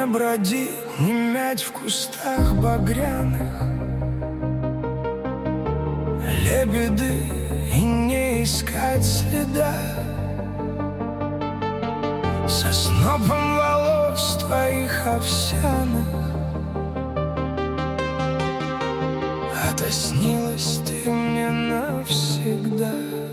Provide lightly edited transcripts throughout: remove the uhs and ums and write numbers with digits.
броди, не мять в кустах багряных лебеды и не искать следа. Со снопом волос твоих овсяных отоснилась ты мне навсегда.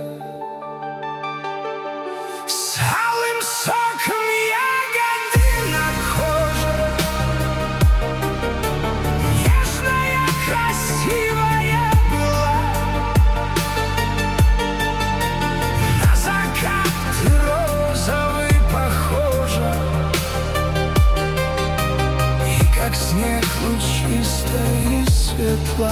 С алым соком ягоды на коже, нежная, красивая была. На закат ты розовый похожа, и как снег лучистая и светла.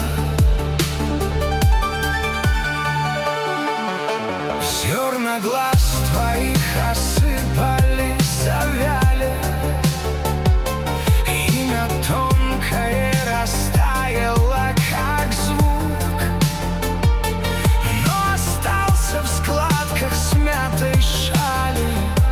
Зерна глаз твоих осыпались, завяли, имя тонкое растаяло, как звук, но остался в складках смятой шали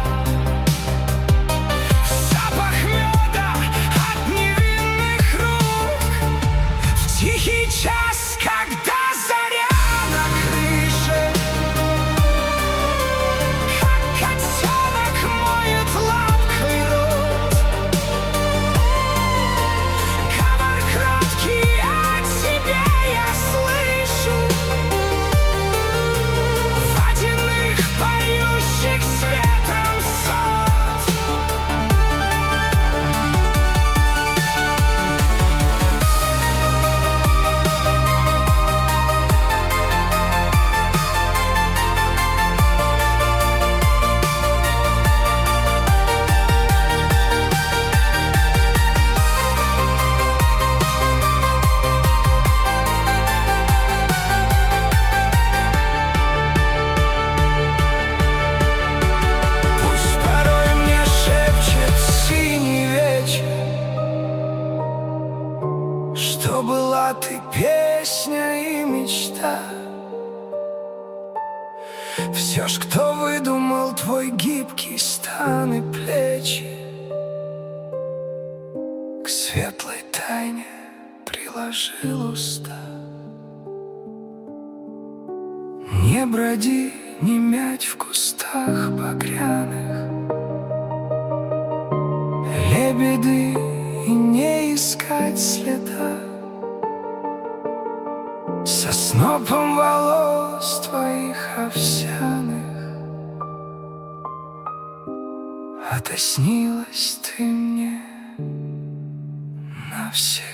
запах меда от невинных рук. В тихий час, когда заря на крыше, что была ты песня и мечта. Все ж, кто выдумал твой гибкий стан и плечи, к светлой тайне приложил уста. Не броди, не мять в кустах багряных лебеды и не искать следа. Со снопом волос твоих овсяных отоснилась ты мне навсегда.